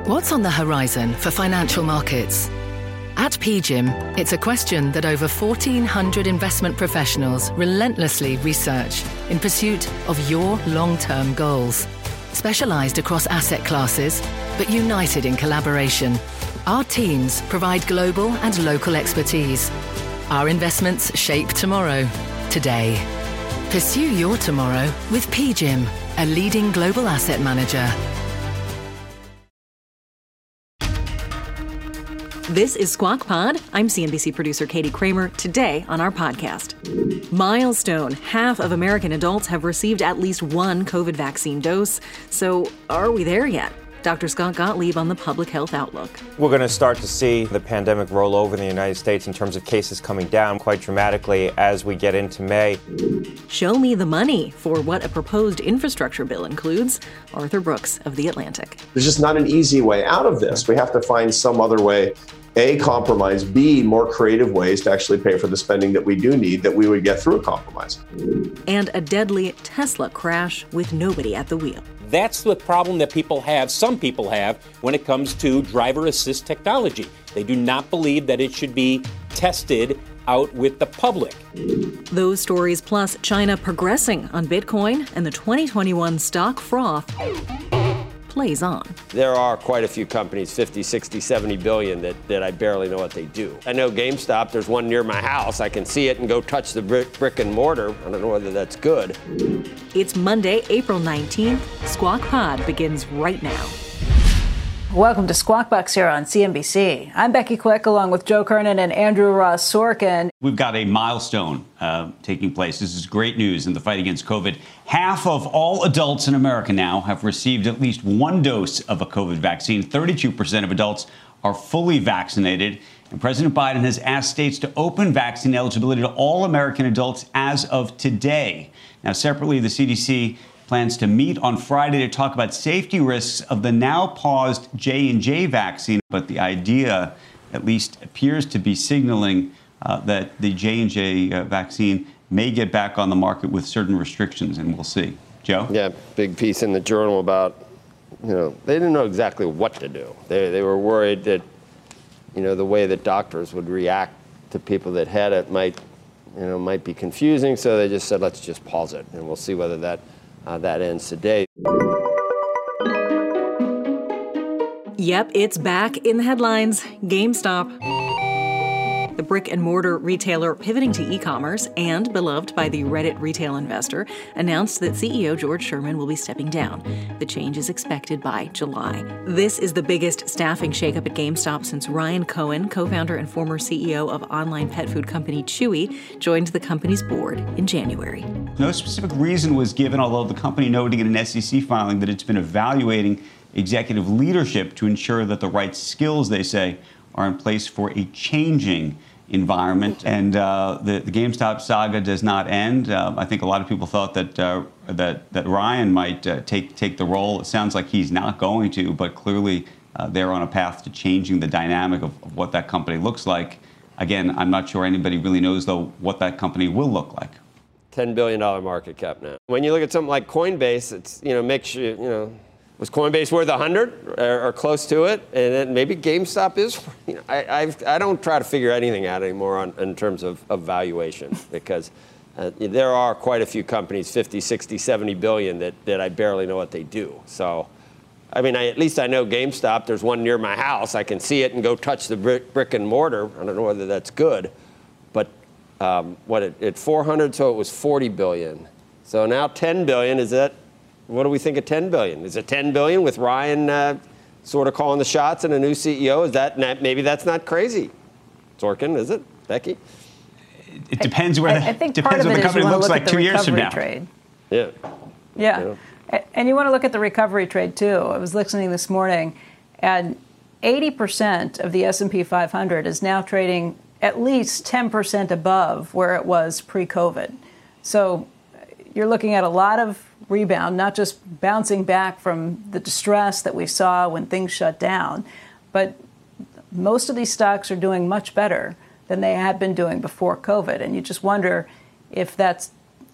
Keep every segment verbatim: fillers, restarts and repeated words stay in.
What's on the horizon for financial markets? At P G I M, it's a question that over fourteen hundred investment professionals relentlessly research in pursuit of your long-term goals. Specialised across asset classes, but united in collaboration, our teams provide global and local expertise. Our investments shape tomorrow, today. Pursue your tomorrow with P G I M, a leading global asset manager. This is Squawk Pod. I'm C N B C producer Katie Kramer. Today on our podcast, milestone. Half of American adults have received at least one COVID vaccine dose. So are we there yet? Doctor Scott Gottlieb on the Public Health Outlook. We're going to start to see the pandemic roll over in the United States in terms of cases coming down quite dramatically as we get into May. Show me the money for what a proposed infrastructure bill includes. Arthur Brooks of The Atlantic. There's just not an easy way out of this. We have to find some other way. A, compromise. B, more creative ways to actually pay for the spending that we do need that we would get through a compromise. And a deadly Tesla crash with nobody at the wheel. That's the problem that people have, some people have, when it comes to driver assist technology. They do not believe that it should be tested out with the public. Those stories plus China progressing on Bitcoin and the twenty twenty-one stock froth plays on. There are quite a few companies, fifty, sixty, seventy billion, that, that I barely know what they do. I know GameStop, there's one near my house. I can see it and go touch the brick, brick and mortar. I don't know whether that's good. It's Monday, April nineteenth. Squawk Pod begins right now. Welcome to Squawk Box here on C N B C. I'm Becky Quick along with Joe Kernan and Andrew Ross Sorkin. We've got a milestone uh, taking place. This is great news in the fight against COVID. Half of all adults in America now have received at least one dose of a COVID vaccine. thirty-two percent of adults are fully vaccinated. And President Biden has asked states to open vaccine eligibility to all American adults as of today. Now, separately, the C D C plans to meet on Friday to talk about safety risks of the now paused J and J vaccine. But the idea, at least, appears to be signaling uh, that the J and J uh, vaccine may get back on the market with certain restrictions, and we'll see. Joe? Yeah, big piece in the Journal about, you know, they didn't know exactly what to do. They, they were worried that, you know, the way that doctors would react to people that had it might, you know, might be confusing. So they just said, let's just pause it, and we'll see whether that Uh, that ends today. Yep, it's back in the headlines. GameStop. The brick and mortar retailer pivoting to e-commerce and beloved by the Reddit retail investor announced that C E O George Sherman will be stepping down. The change is expected by July. This is the biggest staffing shakeup at GameStop since Ryan Cohen, co-founder and former C E O of online pet food company Chewy, joined the company's board in January. No specific reason was given, although the company noted in an S E C filing that it's been evaluating executive leadership to ensure that the right skills, they say, are in place for a changing environment. And uh, the, the GameStop saga does not end. Uh, I think a lot of people thought that uh, that that Ryan might uh, take take the role. It sounds like he's not going to, but clearly uh, they're on a path to changing the dynamic of, of what that company looks like. Again, I'm not sure anybody really knows, though, what that company will look like. ten billion dollars market cap now. When you look at something like Coinbase, it's, you know, makes you, you know, was Coinbase worth one hundred or, or close to it? And then maybe GameStop is, you know, I, I've, I don't try to figure anything out anymore on, in terms of, of valuation because uh, there are quite a few companies, fifty, sixty, seventy billion, that, that I barely know what they do. So, I mean, I, at least I know GameStop, there's one near my house. I can see it and go touch the brick, brick and mortar. I don't know whether that's good, but um, what, at, at four hundred, so it was forty billion. So now ten billion, is that, what do we think of ten billion? Is it ten billion with Ryan uh, sort of calling the shots and a new C E O? Is that not, maybe that's not crazy? Sorkin, is it? Becky? It depends where I, I think depends what the company looks like two years from now. Trade. Yeah. Yeah. yeah. And you want to look at the recovery trade, too. I was listening this morning, and eighty percent of the S and P five hundred is now trading at least ten percent above where it was pre-COVID. So you're looking at a lot of rebound, not just bouncing back from the distress that we saw when things shut down, but most of these stocks are doing much better than they had been doing before COVID. And you just wonder if that's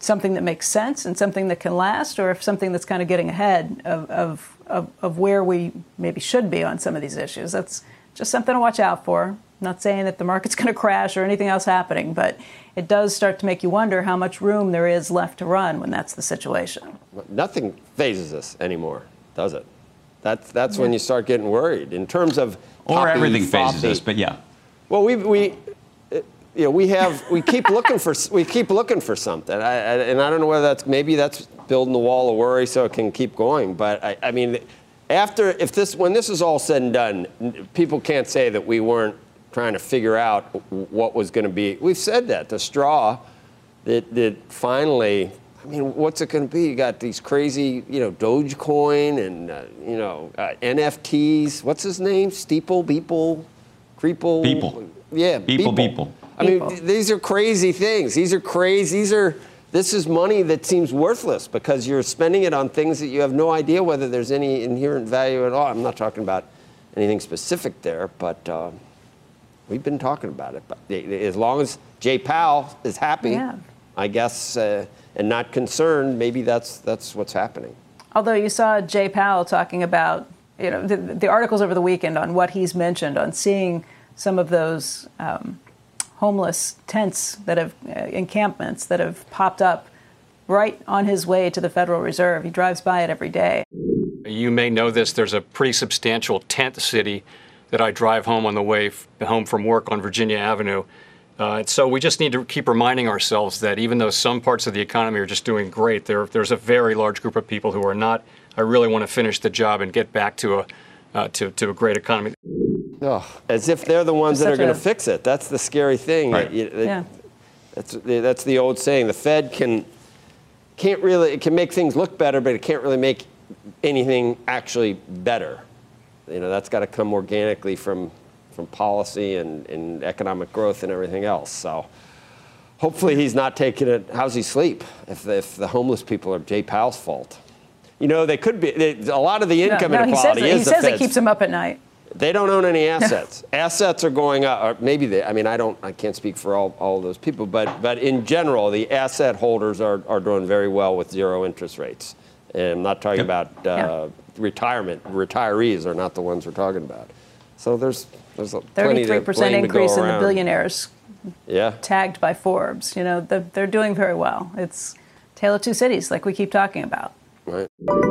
something that makes sense and something that can last, or if something that's kind of getting ahead of, of, of, of where we maybe should be on some of these issues. That's just something to watch out for. I'm not saying that the market's going to crash or anything else happening, but it does start to make you wonder how much room there is left to run when that's the situation. Nothing phases us anymore, does it? That's that's yeah. when you start getting worried in terms of or poppy, everything phases floppy. us, but yeah. Well, we we. You know, we have we keep looking for we keep looking for something, I, I, and I don't know whether that's maybe that's building the wall of worry so it can keep going. But I, I mean, after if this when this is all said and done, people can't say that we weren't trying to figure out what was going to be. We've said that the straw that that finally. I mean, what's it going to be? You got these crazy, you know, Dogecoin and uh, you know uh, N F Ts. What's his name? Steeple, Beeple, Creeple. Beeple. Yeah, Beeple, Beeple. I mean, th- these are crazy things. These are crazy. These are. This is money that seems worthless because you're spending it on things that you have no idea whether there's any inherent value at all. I'm not talking about anything specific there, but uh, we've been talking about it. But as long as Jay Powell is happy, yeah. I guess, uh, and not concerned, maybe that's that's what's happening. Although you saw Jay Powell talking about, you know, the, the articles over the weekend on what he's mentioned on seeing some of those. Um, homeless tents that have uh, encampments that have popped up right on his way to the Federal Reserve. He drives by it every day. You may know this. There's a pretty substantial tent city that I drive home on the way f- home from work on Virginia Avenue. Uh, so we just need to keep reminding ourselves that even though some parts of the economy are just doing great, there, there's a very large group of people who are not. I really want to finish the job and get back to a uh, to, to a great economy. Oh, as if they're the ones that are going to fix it. That's the scary thing. Right. You, it, yeah. That's that's the old saying. The Fed can can't really it can make things look better, but it can't really make anything actually better. You know, that's got to come organically from from policy and, and economic growth and everything else. So hopefully he's not taking it. How's he sleep if if the homeless people are Jay Powell's fault? You know, they could be. They, a lot of the income no, no, inequality he says, is he the says Fed's. it keeps him up at night. They don't own any assets. Assets are going up, or maybe they, I mean, I don't, I can't speak for all, all of those people, but but in general, the asset holders are, are doing very well with zero interest rates. And I'm not talking about uh, yeah. retirement. Retirees are not the ones we're talking about. So there's there's a plenty to thirty-three percent increase in the billionaires yeah. tagged by Forbes. You know, the, they're doing very well. It's Tale of Two Cities, like we keep talking about. Right.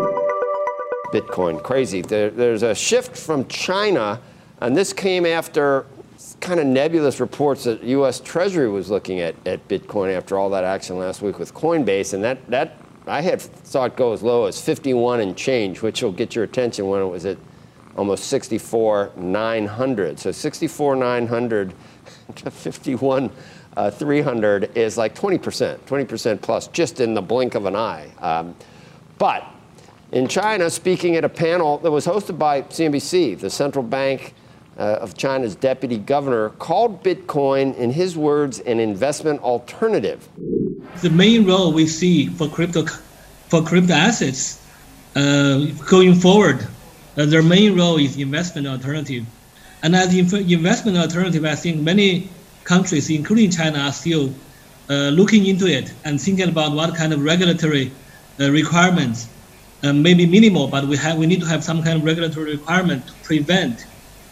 Bitcoin, crazy. There, there's a shift from China, and this came after kind of nebulous reports that U S Treasury was looking at, at Bitcoin after all that action last week with Coinbase, and that, that I had saw it go as low as fifty-one and change, which will get your attention when it was at almost sixty-four nine hundred. So sixty-four nine hundred to fifty-one three hundred is like twenty percent, twenty percent plus, just in the blink of an eye. Um, but in China, speaking at a panel that was hosted by C N B C, the central bank uh, of China's deputy governor called Bitcoin, in his words, an investment alternative. The main role we see for crypto for crypto assets uh, going forward, uh, their main role is investment alternative. And as inf- investment alternative, I think many countries, including China, are still uh, looking into it and thinking about what kind of regulatory uh, requirements. Uh, maybe minimal, but we have we need to have some kind of regulatory requirement to prevent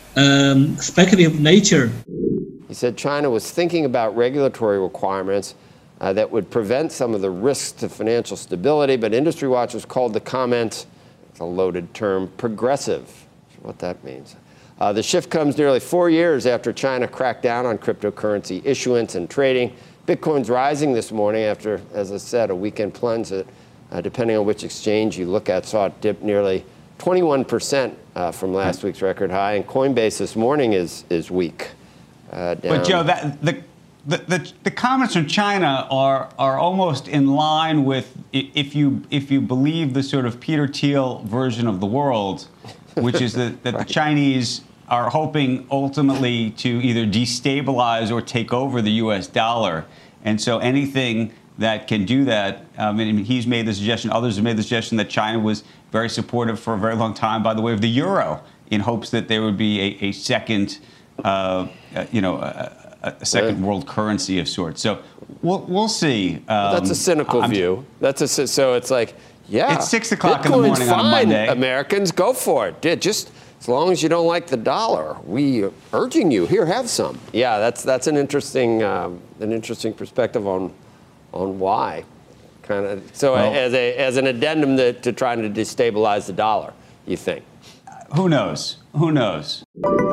um, speculative nature. He said China was thinking about regulatory requirements uh, that would prevent some of the risks to financial stability, but industry watchers called the comments, it's a loaded term, progressive. What that means. Uh, the shift comes nearly four years after China cracked down on cryptocurrency issuance and trading. Bitcoin's rising this morning after, as I said, a weekend plunge that Uh, depending on which exchange you look at, saw it dip nearly twenty-one percent uh, from last week's record high. And Coinbase this morning is is weak. Uh, down. But Joe, that, the, the the the comments from China are are almost in line with, if you if you believe the sort of Peter Thiel version of the world, which is that, that right. the Chinese are hoping ultimately to either destabilize or take over the U S dollar, and so anything that can do that. Um, and he's made the suggestion, others have made the suggestion that China was very supportive for a very long time by the way of the euro, in hopes that there would be a, a second, uh, uh, you know, a, a second yeah. world currency of sorts. So we'll we'll see. Um, well, that's a cynical I'm, view. That's a so it's like yeah, it's six o'clock Bitcoin's in the morning fine, on a Monday. Americans, go for it. Yeah, just as long as you don't like the dollar, we are urging you here, have some. Yeah, that's that's an interesting um, an interesting perspective on on why. Kind of so well, as a as an addendum to, to trying to destabilize the dollar, you think? Who knows? Who knows?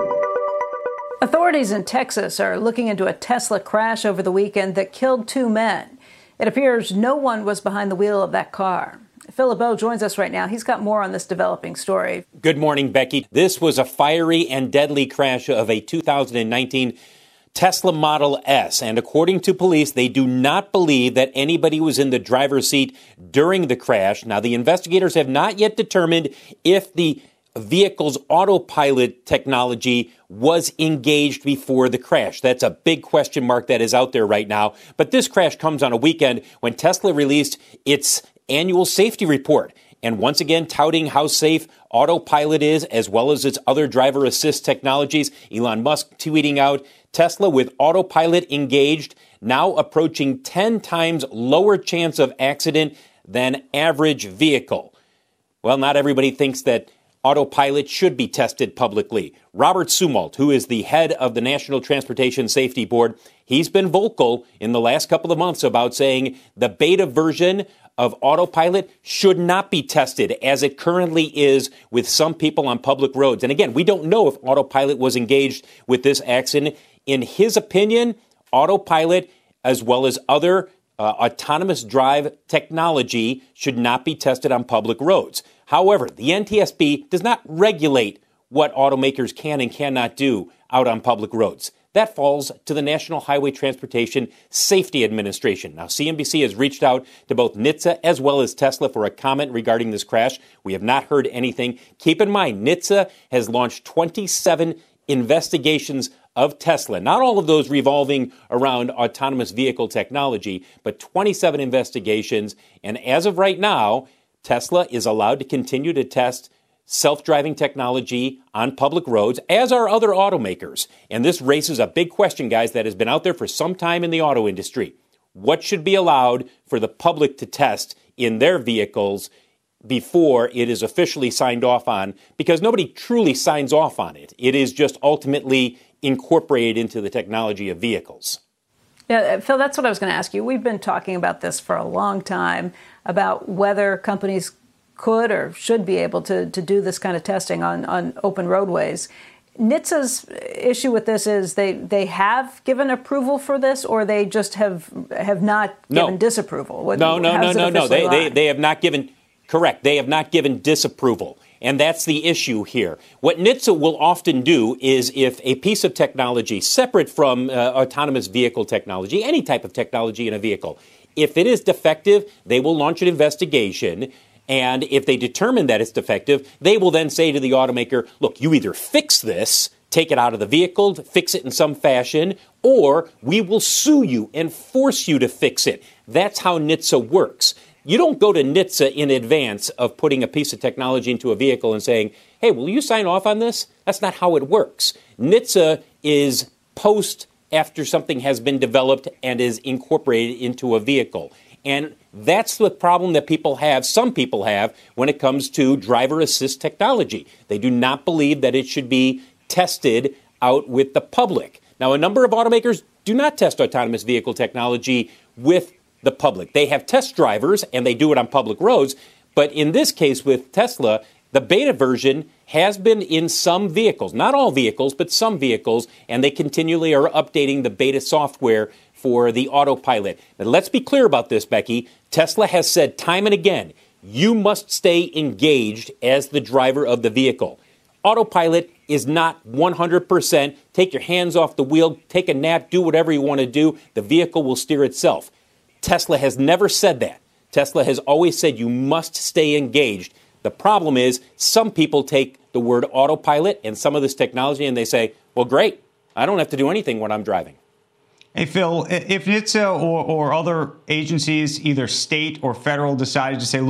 Authorities in Texas are looking into a Tesla crash over the weekend that killed two men. It appears no one was behind the wheel of that car. Phil LeBeau joins us right now. He's got more on this developing story. Good morning, Becky. This was a fiery and deadly crash of a two thousand nineteen Tesla Model S. And according to police, they do not believe that anybody was in the driver's seat during the crash. Now, the investigators have not yet determined if the vehicle's autopilot technology was engaged before the crash. That's a big question mark that is out there right now. But this crash comes on a weekend when Tesla released its annual safety report. And once again, touting how safe autopilot is, as well as its other driver assist technologies. Elon Musk tweeting out, Tesla with autopilot engaged, now approaching ten times lower chance of accident than average vehicle. Well, not everybody thinks that autopilot should be tested publicly. Robert Sumalt, who is the head of the National Transportation Safety Board, he's been vocal in the last couple of months about saying the beta version of autopilot should not be tested as it currently is with some people on public roads. And again, we don't know if autopilot was engaged with this accident. In his opinion, autopilot, as well as other uh, autonomous drive technology, should not be tested on public roads. However, the N T S B does not regulate what automakers can and cannot do out on public roads. That falls to the National Highway Transportation Safety Administration. Now, C N B C has reached out to both N H T S A as well as Tesla for a comment regarding this crash. We have not heard anything. Keep in mind, N H T S A has launched twenty-seven investigations of Tesla. Not all of those revolving around autonomous vehicle technology, but twenty-seven investigations. And as of right now, Tesla is allowed to continue to test self-driving technology on public roads, as are other automakers. And this raises a big question, guys, that has been out there for some time in the auto industry. What should be allowed for the public to test in their vehicles before it is officially signed off on? Because nobody truly signs off on it. It is just ultimately incorporated into the technology of vehicles. Yeah, Phil, that's what I was going to ask you. We've been talking about this for a long time, about whether companies could or should be able to, to do this kind of testing on, on open roadways. N H T S A's issue with this is they, they have given approval for this, or they just have have not given no. disapproval? What, no, no, no, no, no. They, they, they have not given, correct, they have not given disapproval. And that's the issue here. What N H T S A will often do is if a piece of technology, separate from uh, autonomous vehicle technology, any type of technology in a vehicle, if it is defective, they will launch an investigation. And if they determine that it's defective, they will then say to the automaker, look, you either fix this, take it out of the vehicle, fix it in some fashion, or we will sue you and force you to fix it. That's how N H T S A works. You don't go to N H T S A in advance of putting a piece of technology into a vehicle and saying, hey, will you sign off on this? That's not how it works. N H T S A is post after something has been developed and is incorporated into a vehicle. And that's the problem that people have, some people have, when it comes to driver assist technology. They do not believe that it should be tested out with the public. Now, a number of automakers do not test autonomous vehicle technology with the public. They have test drivers, and they do it on public roads. But in this case with Tesla, the beta version has been in some vehicles, not all vehicles, but some vehicles, and they continually are updating the beta software for the autopilot. Now, let's be clear about this, Becky. Tesla has said time and again, you must stay engaged as the driver of the vehicle. Autopilot is not one hundred percent. Take your hands off the wheel, take a nap, do whatever you want to do. The vehicle will steer itself. Tesla has never said that. Tesla has always said you must stay engaged. The problem is some people take the word autopilot and some of this technology and they say, well, great, I don't have to do anything when I'm driving. Hey, Phil, if N H T S A or, or other agencies, either state or federal, decided to say, look,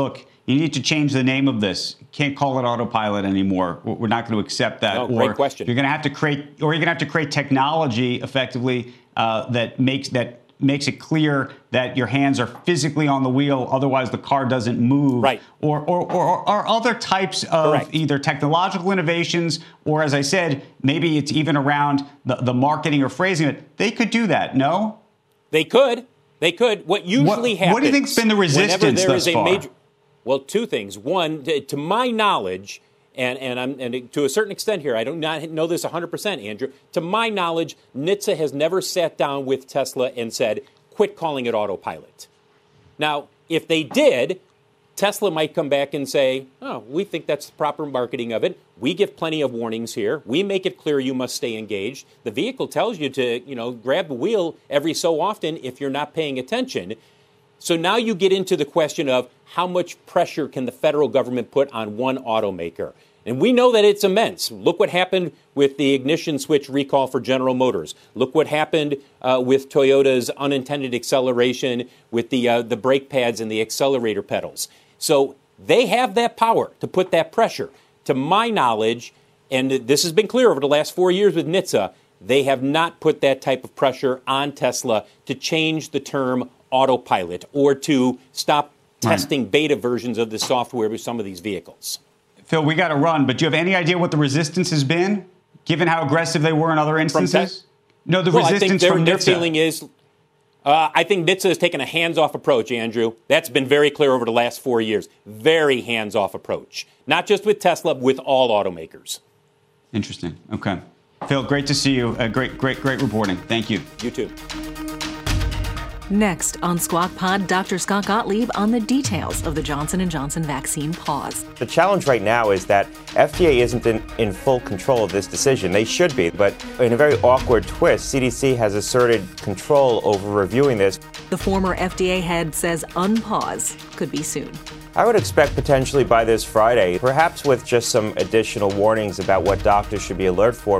you need to change the name of this. You can't call it autopilot anymore. We're not going to accept that. No, or great question. You're going to have to create, or you're going to have to create technology effectively uh, that makes that makes it clear that your hands are physically on the wheel, otherwise the car doesn't move. Right. Or or, or, or other types of Correct. either technological innovations, or as I said, maybe it's even around the, the marketing or phrasing it. They could do that, no? They could. They could. What usually what, happens... What do you think's been the resistance whenever there thus is a far? major, well, two things. One, to, to my knowledge, and, and, I'm, and to a certain extent here, I do not know this one hundred percent, Andrew. To my knowledge, N H T S A has never sat down with Tesla and said, quit calling it autopilot. Now, if they did, Tesla might come back and say, oh, we think that's the proper marketing of it. We give plenty of warnings here. We make it clear you must stay engaged. The vehicle tells you to, you know, grab the wheel every so often if you're not paying attention. So now you get into the question of how much pressure can the federal government put on one automaker? And we know that it's immense. Look what happened with the ignition switch recall for General Motors. Look what happened uh, with Toyota's unintended acceleration with the uh, the brake pads and the accelerator pedals. So they have that power to put that pressure. To my knowledge, and this has been clear over the last four years with N H T S A, they have not put that type of pressure on Tesla to change the term autopilot or to stop right. testing beta versions of the software with some of these vehicles. Phil, we got to run, but do you have any idea what the resistance has been, given how aggressive they were in other instances? No, the well, resistance I think their, from their N H T S A. feeling is, uh, I think N H T S A has taken a hands-off approach, Andrew. That's been very clear over the last four years. Very hands-off approach. Not just with Tesla, but with all automakers. Interesting. Okay. Phil, great to see you. Uh, great, great, great reporting. Thank you. You too. Next on Squawk Pod, Doctor Scott Gottlieb on the details of the Johnson and Johnson vaccine pause. The challenge right now is that F D A isn't in, in full control of this decision. They should be, but in a very awkward twist, C D C has asserted control over reviewing this. The former F D A head says unpause could be soon. I would expect potentially by this Friday, perhaps with just some additional warnings about what doctors should be alert for.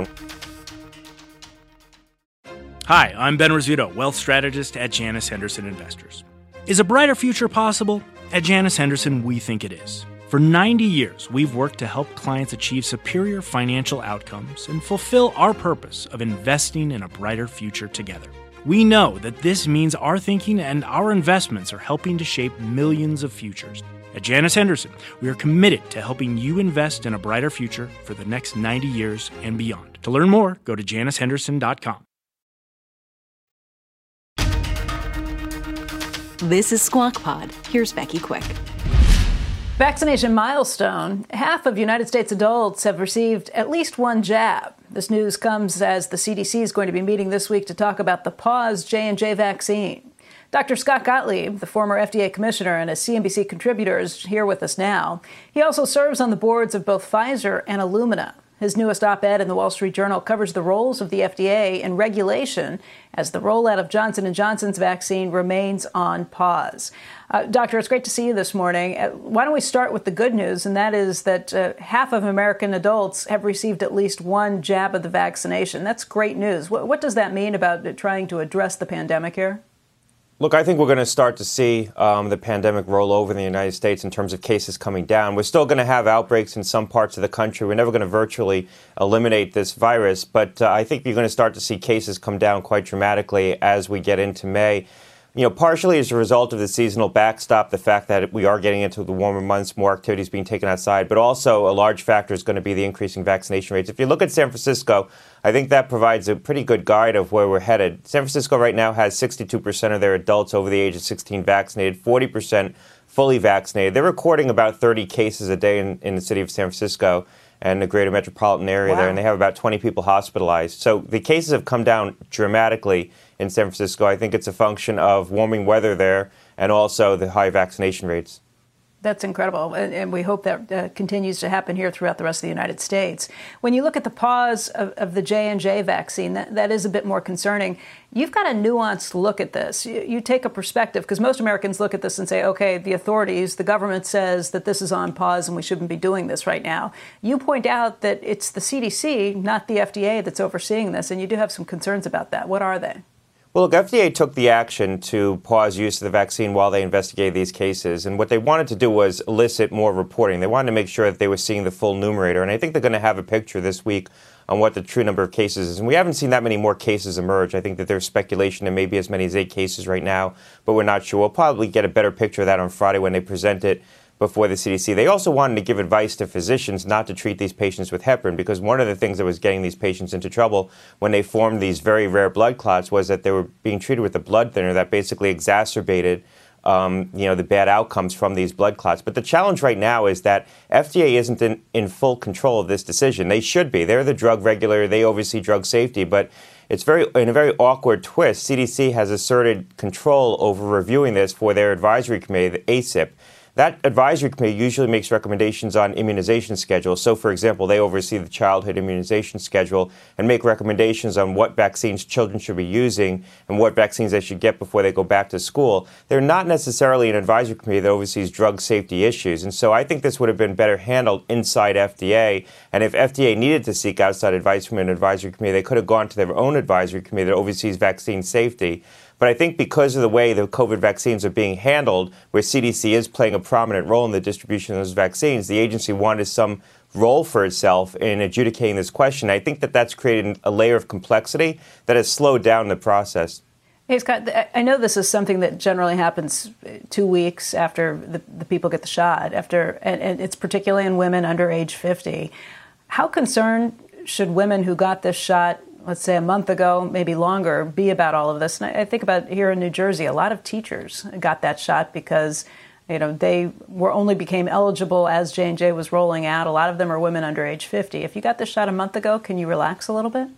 Hi, I'm Ben Rizzuto, wealth strategist at Janus Henderson Investors. Is a brighter future possible? At Janus Henderson, we think it is. For ninety years, we've worked to help clients achieve superior financial outcomes and fulfill our purpose of investing in a brighter future together. We know that this means our thinking and our investments are helping to shape millions of futures. At Janus Henderson, we are committed to helping you invest in a brighter future for the next ninety years and beyond. To learn more, go to janus henderson dot com. This is Squawk Pod. Here's Becky Quick. Vaccination milestone. Half of United States adults have received at least one jab. This news comes as the C D C is going to be meeting this week to talk about the paused J and J vaccine. Doctor Scott Gottlieb, the former F D A commissioner and a C N B C contributor, is here with us now. He also serves on the boards of both Pfizer and Illumina. His newest op-ed in the Wall Street Journal covers the roles of the F D A in regulation as the rollout of Johnson and Johnson's vaccine remains on pause. Uh, doctor, it's great to see you this morning. Uh, why don't we start with the good news, and that is that uh, half of American adults have received at least one jab of the vaccination. That's great news. What, what does that mean about uh, trying to address the pandemic here? Look, I think we're going to start to see um, the pandemic roll over in the United States in terms of cases coming down. We're still going to have outbreaks in some parts of the country. We're never going to virtually eliminate this virus, but uh, I think you're going to start to see cases come down quite dramatically as we get into May. You know, partially as a result of the seasonal backstop, the fact that we are getting into the warmer months, more activities being taken outside, but also a large factor is going to be the increasing vaccination rates. If you look at San Francisco, I think that provides a pretty good guide of where we're headed. San Francisco right now has sixty-two percent of their adults over the age of sixteen vaccinated, forty percent fully vaccinated. They're recording about thirty cases a day in, in the city of San Francisco and the greater metropolitan area wow. there, and they have about twenty people hospitalized. So the cases have come down dramatically in San Francisco. I think it's a function of warming weather there and also the high vaccination rates. That's incredible, and, and we hope that uh, continues to happen here throughout the rest of the United States. When you look at the pause of, of the J and J vaccine, that, that is a bit more concerning. You've got a nuanced look at this. You, you take a perspective, because most Americans look at this and say, okay, the authorities, the government says that this is on pause and we shouldn't be doing this right now. You point out that it's the C D C, not the F D A, that's overseeing this, and you do have some concerns about that. What are they? Well, look, F D A took the action to pause use of the vaccine while they investigated these cases. And what they wanted to do was elicit more reporting. They wanted to make sure that they were seeing the full numerator. And I think they're going to have a picture this week on what the true number of cases is. And we haven't seen that many more cases emerge. I think that there's speculation there may be as many as eight cases right now, but we're not sure. We'll probably get a better picture of that on Friday when they present it before the C D C. They also wanted to give advice to physicians not to treat these patients with heparin, because one of the things that was getting these patients into trouble when they formed these very rare blood clots was that they were being treated with a blood thinner that basically exacerbated um, you know, the bad outcomes from these blood clots. But the challenge right now is that F D A isn't in, in full control of this decision. They should be. They're the drug regulator. They oversee drug safety. But it's very, in a very awkward twist, C D C has asserted control over reviewing this for their advisory committee, the A C I P. That advisory committee usually makes recommendations on immunization schedules. So, for example, they oversee the childhood immunization schedule and make recommendations on what vaccines children should be using and what vaccines they should get before they go back to school. They're not necessarily an advisory committee that oversees drug safety issues. And so I think this would have been better handled inside F D A. And if F D A needed to seek outside advice from an advisory committee, they could have gone to their own advisory committee that oversees vaccine safety. But I think because of the way the COVID vaccines are being handled, where C D C is playing a prominent role in the distribution of those vaccines, the agency wanted some role for itself in adjudicating this question. I think that that's created a layer of complexity that has slowed down the process. Hey, Scott, I know this is something that generally happens two weeks after the, the people get the shot, after, and, and it's particularly in women under age fifty. How concerned should women who got this shot, let's say a month ago, maybe longer, be about all of this? And I think about here in New Jersey, a lot of teachers got that shot because, you know, they were only became eligible as J and J was rolling out. A lot of them are women under age fifty. If you got this shot a month ago, can you relax a little bit?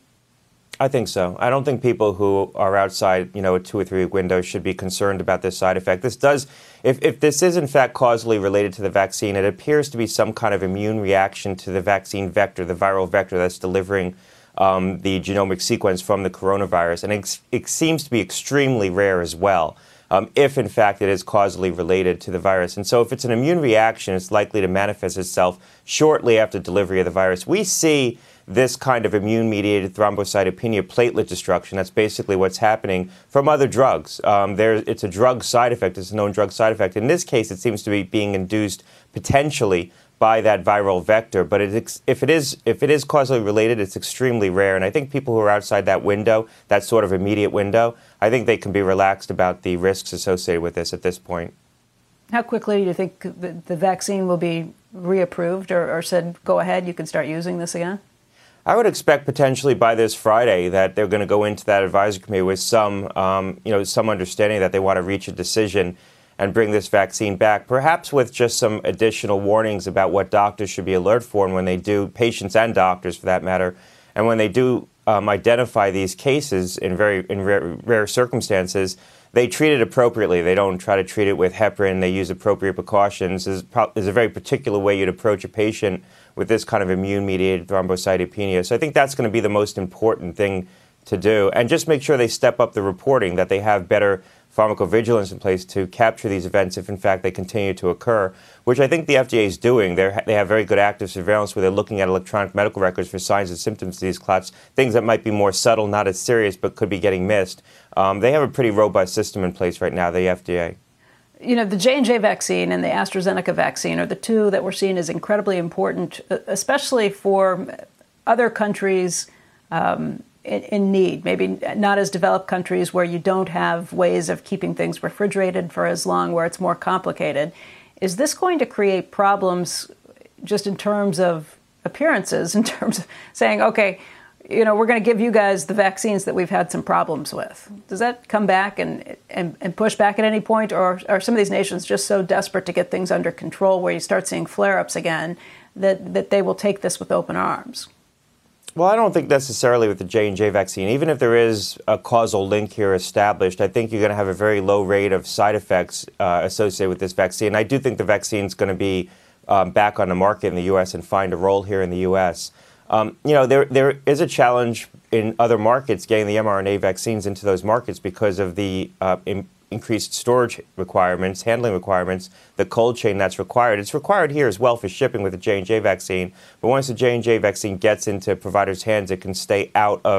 I think so. I don't think people who are outside, you know, a two or three week window should be concerned about this side effect. This does, if, if this is in fact causally related to the vaccine, it appears to be some kind of immune reaction to the vaccine vector, the viral vector that's delivering um, the genomic sequence from the coronavirus. And it, it seems to be extremely rare as well, um, if in fact it is causally related to the virus. And so if it's an immune reaction, it's likely to manifest itself shortly after delivery of the virus. We see this kind of immune-mediated thrombocytopenia, platelet destruction. That's basically what's happening from other drugs. Um, there, it's a drug side effect. It's a known drug side effect. In this case, it seems to be being induced potentially by that viral vector. But it, if it is if it is causally related, it's extremely rare. And I think people who are outside that window, that sort of immediate window, I think they can be relaxed about the risks associated with this at this point. How quickly do you think the, the vaccine will be reapproved or, or said, go ahead, you can start using this again? I would expect potentially by this Friday that they're going to go into that advisory committee with some, um, you know, some understanding that they want to reach a decision and bring this vaccine back, perhaps with just some additional warnings about what doctors should be alert for, and when they do, patients and doctors for that matter, and when they do um, identify these cases in very in rare, rare circumstances, they treat it appropriately. They don't try to treat it with heparin. They use appropriate precautions. There's, pro- there's a very particular way you'd approach a patient with this kind of immune-mediated thrombocytopenia. So I think that's going to be the most important thing to do. And just make sure they step up the reporting, that they have better pharmacovigilance in place to capture these events if, in fact, they continue to occur, which I think the F D A is doing. They're, they have very good active surveillance where they're looking at electronic medical records for signs and symptoms of these clots, things that might be more subtle, not as serious, but could be getting missed. Um, they have a pretty robust system in place right now, the F D A. You know, the J and J vaccine and the AstraZeneca vaccine are the two that we're seeing as incredibly important, especially for other countries um, in, in need, maybe not as developed countries where you don't have ways of keeping things refrigerated for as long, where it's more complicated. Is this going to create problems just in terms of appearances, in terms of saying, okay, you know, we're going to give you guys the vaccines that we've had some problems with? Does that come back and, and, and push back at any point? Or are some of these nations just so desperate to get things under control where you start seeing flare-ups again that, that they will take this with open arms? Well, I don't think necessarily with the J and J vaccine. Even if there is a causal link here established, I think you're going to have a very low rate of side effects uh, associated with this vaccine. I do think the vaccine is going to be um, back on the market in the U S and find a role here in the U S Um, you know, there there is a challenge in other markets getting the mRNA vaccines into those markets because of the uh, in, increased storage requirements, handling requirements, the cold chain that's required. It's required here as well for shipping with the J and J vaccine. But once the J and J vaccine gets into providers' hands, it can stay out of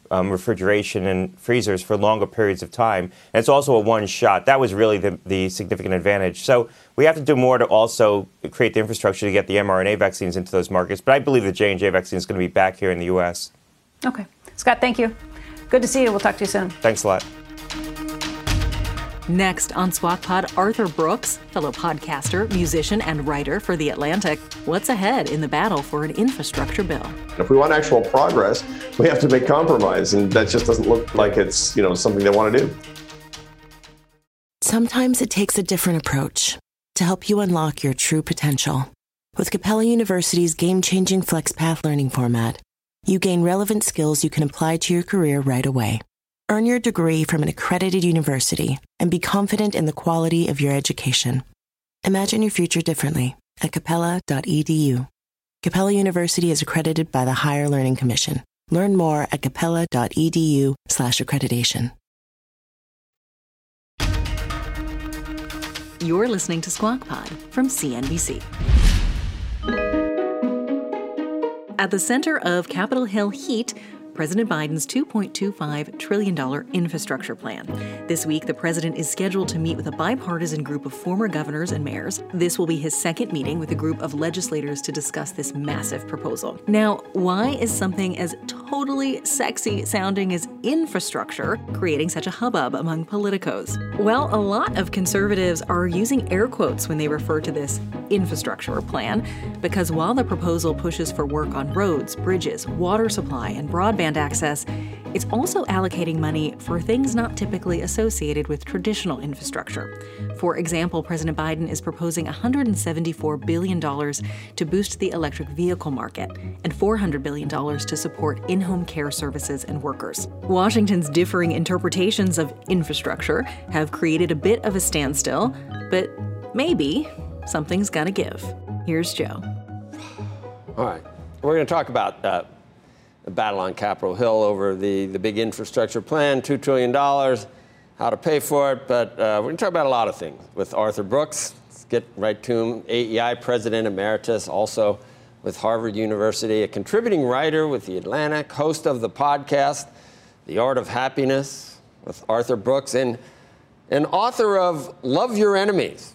um, refrigeration and freezers for longer periods of time. And it's also a one shot. That was really the, the significant advantage. So we have to do more to also create the infrastructure to get the mRNA vaccines into those markets. But I believe the J and J vaccine is going to be back here in the U S. Okay. Scott, thank you. Good to see you. We'll talk to you soon. Thanks a lot. Next on Squawk Pod, Arthur Brooks, fellow podcaster, musician, and writer for The Atlantic. What's ahead in the battle for an infrastructure bill? If we want actual progress, we have to make compromise, and that just doesn't look like it's, you know, something they want to do. Sometimes it takes a different approach to help you unlock your true potential. With Capella University's game-changing FlexPath learning format, you gain relevant skills you can apply to your career right away. Earn your degree from an accredited university and be confident in the quality of your education. Imagine your future differently at capella dot e d u. Capella University is accredited by the Higher Learning Commission. Learn more at capella dot e d u slash accreditation. You're listening to Squawk Pod from C N B C. At the center of Capitol Hill heat, President Biden's two point two five trillion dollars infrastructure plan. This week, the president is scheduled to meet with a bipartisan group of former governors and mayors. This will be his second meeting with a group of legislators to discuss this massive proposal. Now, why is something as totally sexy sounding as infrastructure creating such a hubbub among politicos? Well, a lot of conservatives are using air quotes when they refer to this infrastructure plan, because while the proposal pushes for work on roads, bridges, water supply, and broadband access, it's also allocating money for things not typically associated with traditional infrastructure. For example, President Biden is proposing one hundred seventy-four billion dollars to boost the electric vehicle market and four hundred billion dollars to support in-home care services and workers. Washington's differing interpretations of infrastructure have created a bit of a standstill, but maybe something's got to give. Here's Joe. All right. We're going to talk about uh, the battle on Capitol Hill over the, the big infrastructure plan, two trillion dollars, how to pay for it. But uh, we're going to talk about a lot of things with Arthur Brooks. Let's get right to him. A E I President Emeritus, also with Harvard University, a contributing writer with The Atlantic, host of the podcast, The Art of Happiness with Arthur Brooks, and an author of Love Your Enemies,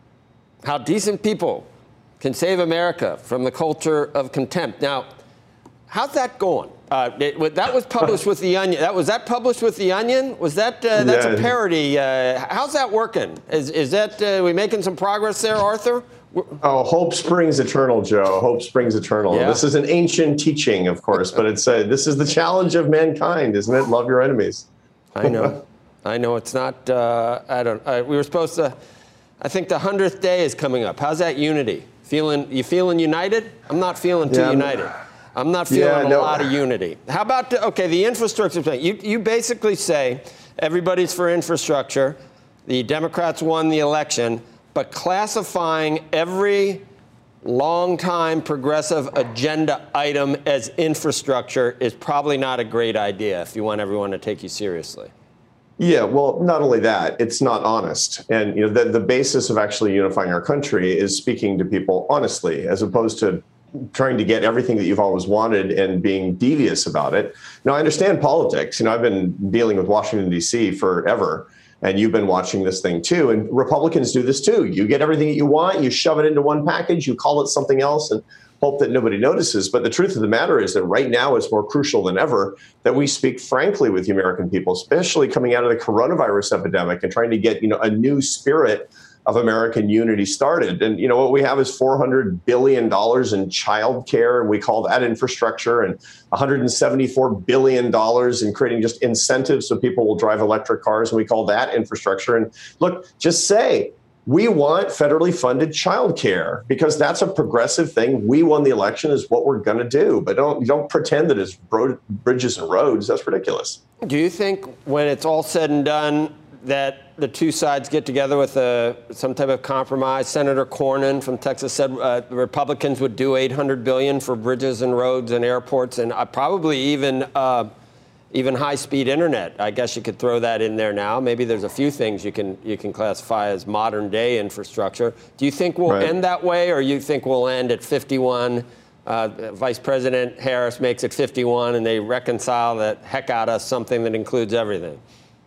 How Decent People Can Save America from the Culture of Contempt. Now, how's that going? Uh, it, that was published with The Onion. That was that published with The Onion? Was that uh, that's yeah. a parody? Uh, how's that working? Is is that uh, we making some progress there, Arthur? Oh, hope springs eternal, Joe. Hope springs eternal. Yeah. This is an ancient teaching, of course, but it's uh, this is the challenge of mankind, isn't it? Love your enemies. I know. I know it's not. Uh, I don't. Uh, we were supposed to. I think the hundredth day is coming up. How's that unity? Feeling you feeling united? I'm not feeling too yeah, united. I'm not feeling yeah, no. a lot of unity. How about, the, okay, the infrastructure plan? You, you basically say everybody's for infrastructure, the Democrats won the election, but classifying every long-time progressive agenda item as infrastructure is probably not a great idea if you want everyone to take you seriously. Yeah, well, not only that, it's not honest. And you know, the, the basis of actually unifying our country is speaking to people honestly, as opposed to trying to get everything that you've always wanted and being devious about it. Now, I understand politics. You know, I've been dealing with Washington, D C forever, and you've been watching this thing too. And Republicans do this too. You get everything that you want, you shove it into one package, you call it something else, and hope that nobody notices. But the truth of the matter is that right now it's more crucial than ever that we speak frankly with the American people, especially coming out of the coronavirus epidemic and trying to get, you know, a new spirit of American unity started. And, you know, what we have is four hundred billion dollars in child care, and we call that infrastructure, and one hundred seventy-four billion dollars in creating just incentives so people will drive electric cars, and we call that infrastructure. And look, just say, we want federally funded child care because that's a progressive thing. We won the election is what we're going to do. But don't don't pretend that it's bro- bridges and roads. That's ridiculous. Do you think when it's all said and done that the two sides get together with a, some type of compromise? Senator Cornyn from Texas said uh, the Republicans would do eight hundred billion dollars for bridges and roads and airports, and uh, probably even uh, even high-speed internet. I guess you could throw that in there now. Maybe there's a few things you can you can classify as modern-day infrastructure. Do you think we'll right. end that way, or you think we'll end at fifty-one Uh, Vice President Harris makes it fifty-one, and they reconcile the heck out of something that includes everything.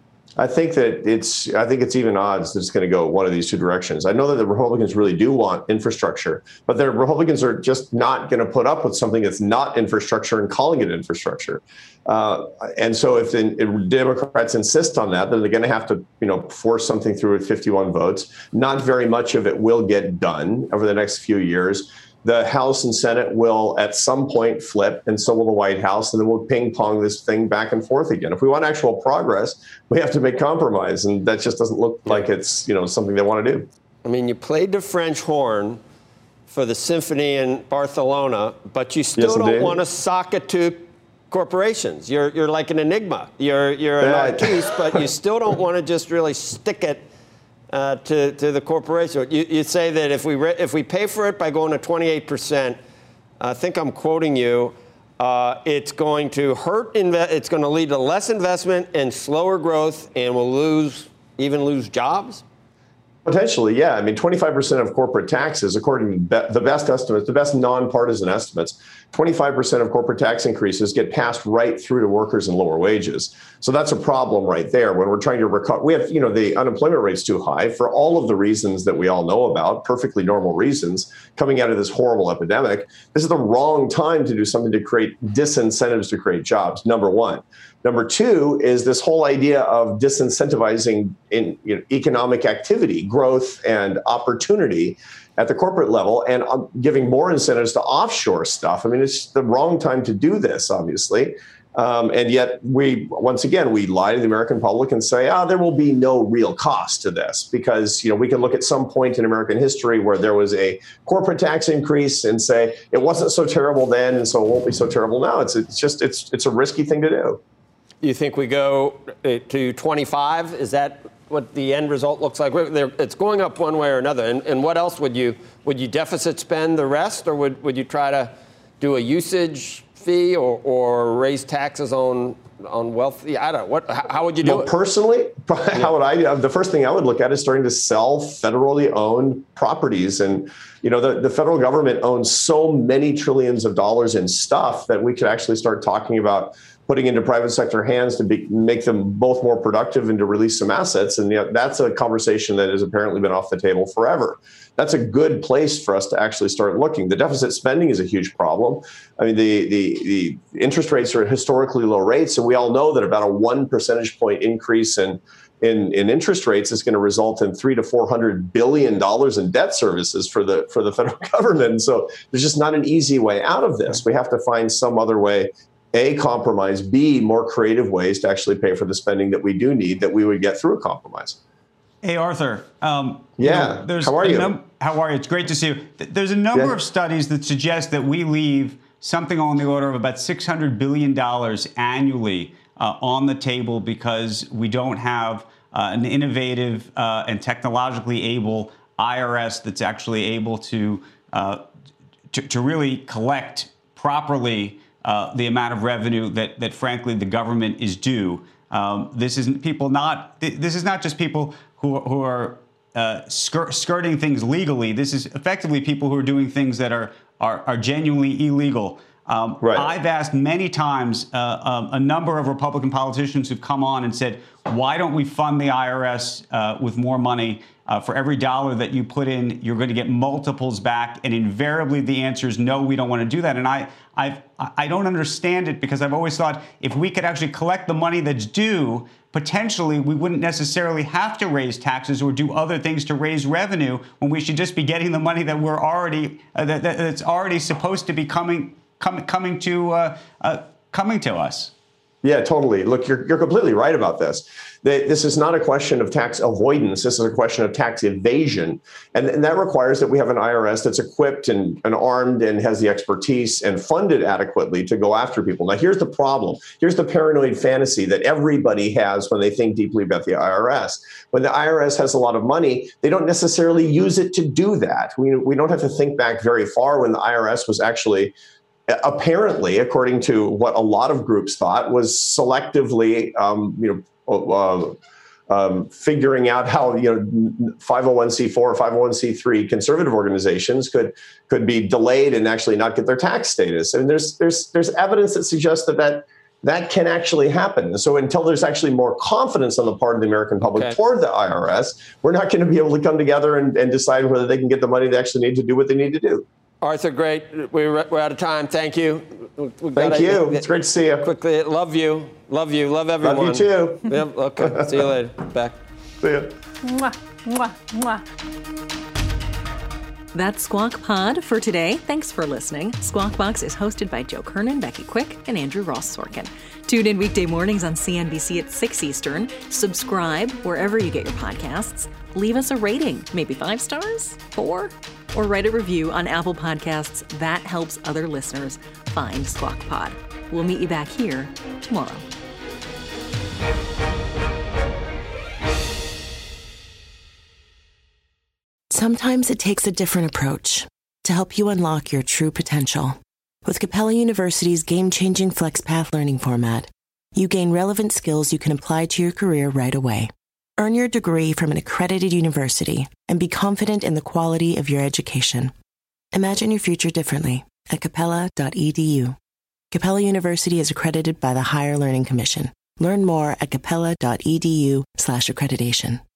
I think that it's, I think it's even odds that it's going to go one of these two directions. I know that the Republicans really do want infrastructure, but the Republicans are just not going to put up with something that's not infrastructure and calling it infrastructure. Uh, and so if the if Democrats insist on that, then they're going to have to, you know, force something through with fifty-one votes. Not very much of it will get done over the next few years. The House and Senate will at some point flip, and so will the White House, and then we'll ping pong this thing back and forth again. If we want actual progress, we have to make compromise, and that just doesn't look like it's, you know, something they want to do. I mean, you played the French horn for the symphony in Barcelona, but you still Yes, don't indeed. want to sock it to corporations. You're you're like an enigma. You're you're an Yeah. artiste, but you still don't want to just really stick it Uh, to, to the corporation. You, you say that if we re- if we pay for it by going to twenty-eight percent, I think I'm quoting you, uh, it's going to hurt, inve- it's going to lead to less investment and slower growth, and we'll lose, even lose jobs? Potentially, yeah. I mean, twenty-five percent of corporate taxes, according to be- the best estimates, the best nonpartisan estimates, twenty-five percent of corporate tax increases get passed right through to workers and lower wages. So that's a problem right there when we're trying to recover. We have, you know, the unemployment rate's too high for all of the reasons that we all know about, perfectly normal reasons, coming out of this horrible epidemic. This is the wrong time to do something to create disincentives to create jobs, number one. Number two is this whole idea of disincentivizing in you know, economic activity, growth, and opportunity at the corporate level, and um, giving more incentives to offshore stuff. I mean, it's the wrong time to do this, obviously. Um, and yet, we once again, we lie to the American public and say, ah, there will be no real cost to this, because you know we can look at some point in American history where there was a corporate tax increase and say it wasn't so terrible then, and so it won't be so terrible now. It's it's just it's it's a risky thing to do. You think we go to twenty-five? Is that what the end result looks like? It's going up one way or another. And, and what else would you would you deficit spend the rest, or would, would you try to do a usage fee or, or raise taxes on on wealth? I don't know. What? How would you do well, it? Personally, how would I? The first thing I would look at is starting to sell federally owned properties. And, you know, the, the federal government owns so many trillions of dollars in stuff that we could actually start talking about putting into private sector hands to be, make them both more productive and to release some assets. And you know, that's a conversation that has apparently been off the table forever. That's a good place for us to actually start looking. The deficit spending is a huge problem. I mean, the, the, the interest rates are at historically low rates, and we all know that about a one percentage point increase in In, in interest rates is going to result in three to four hundred billion dollars in debt services for the for the federal government. And so there's just not an easy way out of this. We have to find some other way. A, compromise. B, more creative ways to actually pay for the spending that we do need that we would get through a compromise. Hey, Arthur. Um, yeah. You know, there's how are you? Num- how are you? It's great to see you. There's a number yeah. of studies that suggest that we leave something on the order of about six hundred billion dollars annually uh, on the table because we don't have uh, an innovative uh, and technologically able I R S that's actually able to uh, to, to really collect properly Uh, the amount of revenue that, that, frankly, the government is due. Um, this isn't people not. This is not just people who who are uh, skir- skirting things legally. This is effectively people who are doing things that are are, are genuinely illegal. Um, right. I've asked many times uh, um, a number of Republican politicians who've come on and said, "Why don't we fund the I R S uh, with more money? Uh, for every dollar that you put in, you're going to get multiples back." And invariably, the answer is no, we don't want to do that. And I, I've, I don't understand it, because I've always thought if we could actually collect the money that's due, potentially we wouldn't necessarily have to raise taxes or do other things to raise revenue, when we should just be getting the money that we're already uh, that, that's already supposed to be coming coming coming to uh, uh, coming to us. Yeah, totally. Look, you're you're completely right about this. This is not a question of tax avoidance. This is a question of tax evasion. And, and that requires that we have an I R S that's equipped and, and armed and has the expertise and funded adequately to go after people. Now, here's the problem. Here's the paranoid fantasy that everybody has when they think deeply about the I R S. When the I R S has a lot of money, they don't necessarily use it to do that. We, we don't have to think back very far when the I R S was actually, apparently, according to what a lot of groups thought, was selectively, um, you know, Uh, um, figuring out how, you know, five oh one c four or five oh one c three conservative organizations could could be delayed and actually not get their tax status. And there's there's there's evidence that suggests that that, that can actually happen. So until there's actually more confidence on the part of the American public Okay. toward the I R S, we're not going to be able to come together and, and decide whether they can get the money they actually need to do what they need to do. Arthur, great. We're, we're out of time. Thank you. We've Thank gotta- you. It's great to see you. Quickly, love you. Love you. Love everyone. Love you too. Yep. Okay. See you later. Back. See ya. Mwah, mwah, mwah. That's Squawk Pod for today. Thanks for listening. Squawk Box is hosted by Joe Kernan, Becky Quick, and Andrew Ross Sorkin. Tune in weekday mornings on C N B C at six Eastern. Subscribe wherever you get your podcasts. Leave us a rating, maybe five stars, four, or write a review on Apple Podcasts. That helps other listeners find Squawk Pod. We'll meet you back here tomorrow. Sometimes it takes a different approach to help you unlock your true potential. With Capella University's game-changing FlexPath learning format, you gain relevant skills you can apply to your career right away. Earn your degree from an accredited university and be confident in the quality of your education. Imagine your future differently at capella dot e d u. Capella University is accredited by the Higher Learning Commission. Learn more at capella dot e d u slash accreditation.